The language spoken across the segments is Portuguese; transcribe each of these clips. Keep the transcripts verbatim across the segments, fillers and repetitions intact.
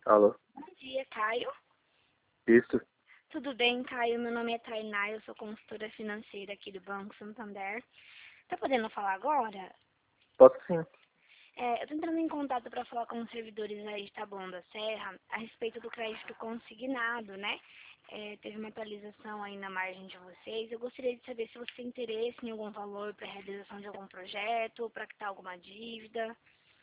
Alô? Bom dia, Caio. Isso? Tudo bem, Caio? Meu nome é Tainá, eu sou consultora financeira aqui do Banco Santander. Tá podendo falar agora? Posso sim. É, eu tô entrando em contato para falar com os servidores aí de Taboão da Serra a respeito do crédito consignado, né? É, teve uma atualização aí na margem de vocês. Eu gostaria de saber se você tem interesse em algum valor para realização de algum projeto, ou para quitar alguma dívida.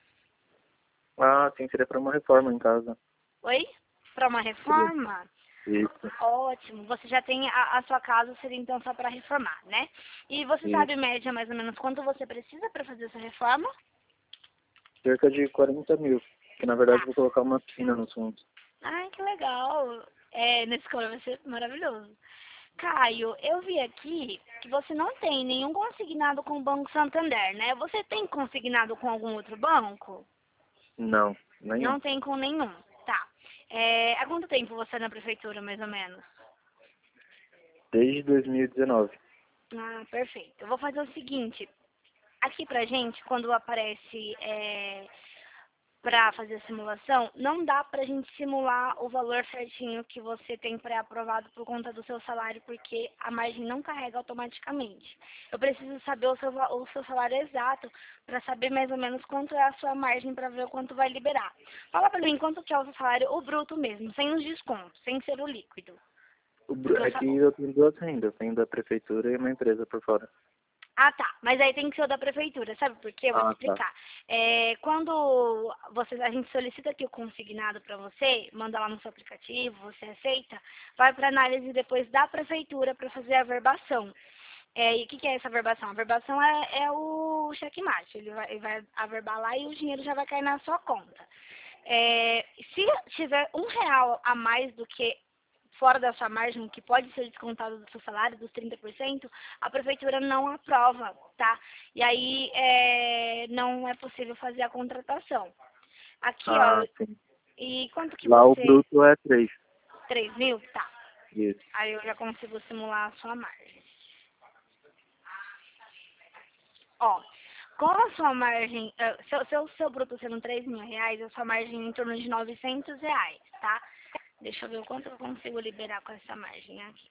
Ah, sim, seria para uma reforma em casa. Oi? Para uma Seria. reforma? Isso, Ótimo. Você já tem a, a sua casa, seria então só para reformar, né? E você sabe, isso. média, mais ou menos, quanto você precisa para fazer essa reforma? Cerca de quarenta mil. Que na verdade Tá. eu vou colocar uma piscina nos fundos. Ai, que legal. É, nesse escola vai ser maravilhoso. Caio, eu vi aqui que você não tem nenhum consignado com o Banco Santander, né? Você tem consignado com algum outro banco? Não, nenhum. Não tem com nenhum. Tá. É, há quanto tempo você é na prefeitura, mais ou menos? Desde dois mil e dezenove. Ah, perfeito. Eu vou fazer o seguinte. Aqui pra gente, quando aparece é, para fazer a simulação, não dá pra gente simular o valor certinho que você tem pré-aprovado por conta do seu salário, porque a margem não carrega automaticamente. Eu preciso saber o seu, va- o seu salário exato para saber mais ou menos quanto é a sua margem para ver o quanto vai liberar. Fala pra mim quanto que é o seu salário, o bruto mesmo, sem os descontos, sem ser o líquido. O bru- Porque o É sa- que eu tenho duas rendas. Tenho da prefeitura e uma empresa por fora. Ah, tá. Mas aí tem que ser o da prefeitura, sabe por quê? Eu vou te Ah, tá. explicar. É, quando você, a gente solicita aqui o consignado para você, manda lá no seu aplicativo, você aceita, vai para análise depois da prefeitura para fazer a verbação. É, e o que, que é essa verbação? A verbação é, é o checkmate. Ele vai, ele vai averbar lá e o dinheiro já vai cair na sua conta. É, se tiver um real a mais do que fora da sua margem, que pode ser descontado do seu salário, dos trinta por cento, a prefeitura não aprova, tá? E aí é, não é possível fazer a contratação. Aqui, ó, Ah, sim. e quanto que Lá o você... bruto é três. Três mil? Tá. Isso. Aí eu já consigo simular a sua margem. Ó, com a sua margem, eh, seu, seu, seu bruto sendo três mil reais, a sua margem é em torno de novecentos reais, tá? Deixa eu ver o quanto eu consigo liberar com essa margem aqui.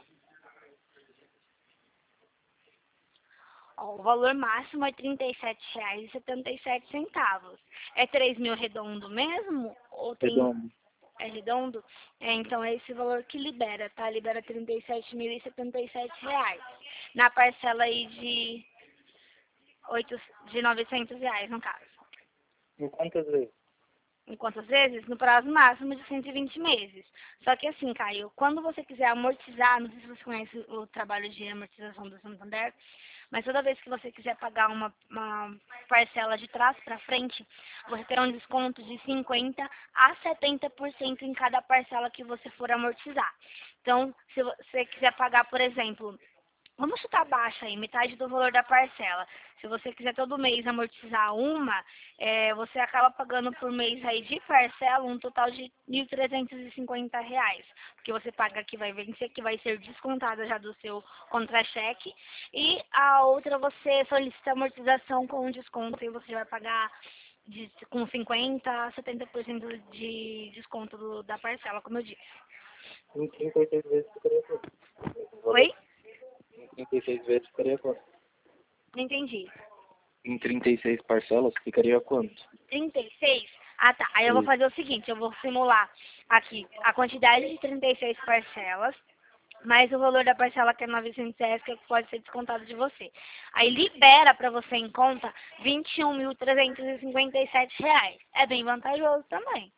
Ó, o valor máximo é trinta e sete reais e setenta e sete centavos. É três mil redondo mesmo? Ou tem... Redondo. É redondo? É, então é esse valor que libera, tá? Libera trinta e sete mil e setenta e sete reais. Na parcela aí de, oito, de novecentos reais, no caso. Em quantas vezes? Em quantas vezes? No prazo máximo de cento e vinte meses. Só que assim, Caio, quando você quiser amortizar, não sei se você conhece o trabalho de amortização do Santander, mas toda vez que você quiser pagar uma, uma parcela de trás para frente, você terá um desconto de cinquenta a setenta por cento em cada parcela que você for amortizar. Então, se você quiser pagar, por exemplo, vamos chutar baixo aí, metade do valor da parcela. Se você quiser todo mês amortizar uma, é, você acaba pagando por mês aí de parcela um total de mil trezentos e cinquenta reais. Porque você paga que vai vencer, que vai ser descontada já do seu contra-cheque. E a outra você solicita amortização com desconto e você vai pagar de, com cinquenta a setenta por cento de desconto do, da parcela, como eu disse. Em trinta e seis vezes ficaria quanto? Oi? Em trinta e seis vezes ficaria quanto? Não entendi. Em trinta e seis parcelas ficaria quanto? trinta e seis? Ah, tá. Aí eu vou Isso. fazer o seguinte, eu vou simular aqui a quantidade de trinta e seis parcelas, mais o valor da parcela que é novecentos reais, que pode ser descontado de você. Aí libera para você em conta vinte e um mil trezentos e cinquenta e sete reais. É bem vantajoso também.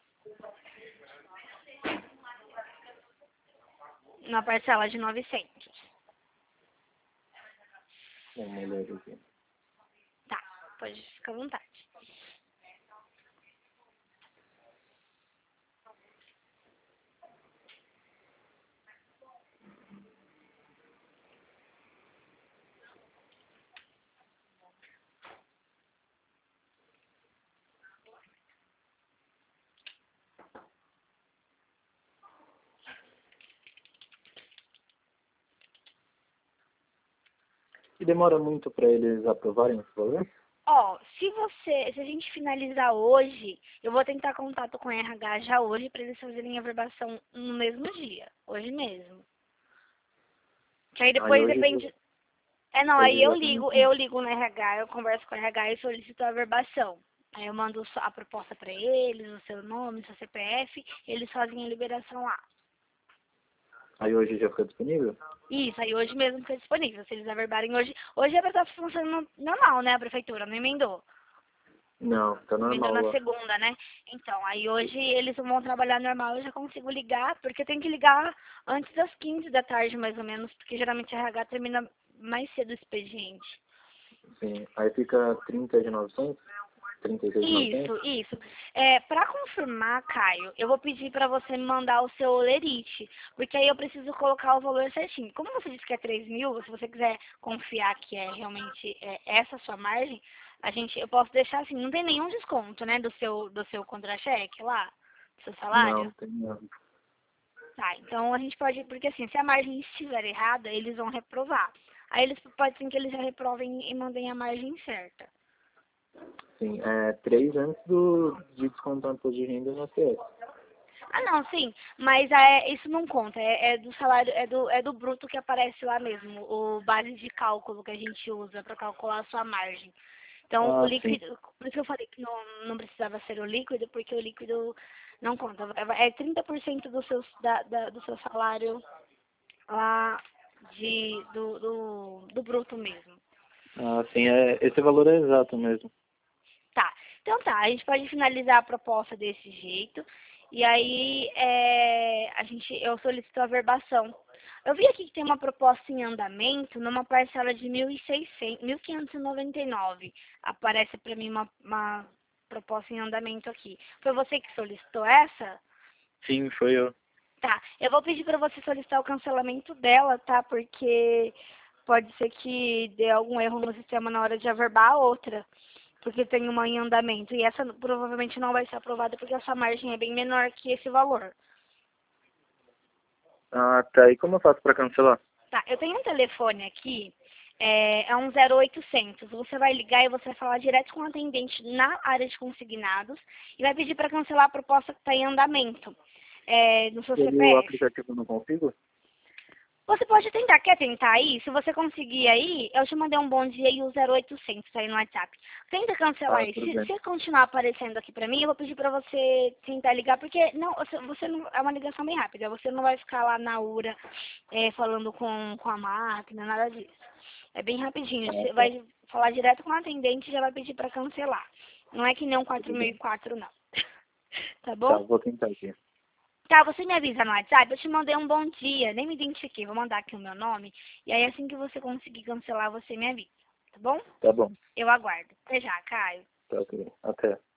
Na parcela de novecentos. Dá uma olhada aqui. Tá, pode ficar à vontade. E demora muito para eles aprovarem esse valor? Ó, se você, se a gente finalizar hoje, eu vou tentar contato com o R H já hoje para eles fazerem a verbação no mesmo dia, hoje mesmo. Que aí Aí depois hoje depende. É, não, faz aí eu exatamente ligo, isso. eu ligo no R H, eu converso com o R H e solicito a verbação. Aí eu mando só a proposta para eles, o seu nome, o seu C P F, eles fazem a liberação lá. Aí hoje já fica disponível? Isso, aí hoje mesmo fica disponível, se eles averbarem hoje. Hoje é pra estar funcionando normal, né, a prefeitura, não emendou. Não, tá Emendou normal na lá. segunda, né? Então, aí hoje eles vão trabalhar normal, eu já consigo ligar, porque tem que ligar antes das quinze da tarde, mais ou menos, porque geralmente a R H termina mais cedo o expediente. Sim. Aí fica trinta de novecentos? trinta e seis de Isso, novecentos? isso. É, para confirmar, Caio, eu vou pedir para você me mandar o seu olerite, porque aí eu preciso colocar o valor certinho. Como você disse que é três mil, se você quiser confiar que é realmente é, essa a sua margem, a gente, eu posso deixar assim, não tem nenhum desconto, né, do seu, do seu contra-cheque lá, do seu Não, salário. não tem não. Tá, então a gente pode, porque assim, se a margem estiver errada, eles vão reprovar. Aí eles, pode ser que eles já reprovem e mandem a margem certa. Sim, é três antes do, de descontar o imposto de renda no C S. Ah, não, sim, mas é, isso não conta, é, é do salário, é do, é do bruto que aparece lá mesmo, o base de cálculo que a gente usa para calcular a sua margem. Então, o Ah, sim. líquido, por isso que eu falei que não, não precisava ser o líquido, porque o líquido não conta, é trinta por cento do seu, da, da, do seu salário lá de, do, do, do bruto mesmo. Ah, sim, é, esse valor é exato mesmo. Tá, então tá, a gente pode finalizar a proposta desse jeito. E aí é, a gente, eu solicito a verbação. Eu vi aqui que tem uma proposta em andamento numa parcela de mil e seiscentos, mil quinhentos e noventa e nove. Aparece para mim uma, uma proposta em andamento aqui. Foi você que solicitou essa? Sim, foi eu. Tá, eu vou pedir para você solicitar o cancelamento dela, tá? Porque pode ser que dê algum erro no sistema na hora de averbar a outra. Porque tem uma em andamento. E essa provavelmente não vai ser aprovada porque essa margem é bem menor que esse valor. Ah, tá. E como eu faço pra cancelar? Tá, eu tenho um telefone aqui, é, é um zero oitocentos. Você vai ligar e você vai falar direto com o atendente na área de consignados e vai pedir para cancelar a proposta que está em andamento é, no seu Pelo C P F. aplicativo eu não consigo? Você pode tentar, quer tentar aí? Se você conseguir aí, eu te mandei um bom dia e o zero oitocentos aí no WhatsApp. Tenta cancelar Ah, aí. tudo Se, bem. se continuar aparecendo aqui pra mim, eu vou pedir pra você tentar ligar, porque não, você, você não, é uma ligação bem rápida. Você não vai ficar lá na URA é, falando com, com a máquina, nada disso. É bem rapidinho. Ah, Você tá. vai falar direto com o atendente e já vai pedir pra cancelar. Não é que nem um Tudo bem. quatro mil e quatro, não. Tá Tá, bom? vou tentar aqui. Tá, você me avisa no WhatsApp, eu te mandei um bom dia, nem me identifiquei, vou mandar aqui o meu nome, e aí assim que você conseguir cancelar, você me avisa, tá bom? Tá bom. Eu aguardo. Até já, Caio. Tá, ok. Até.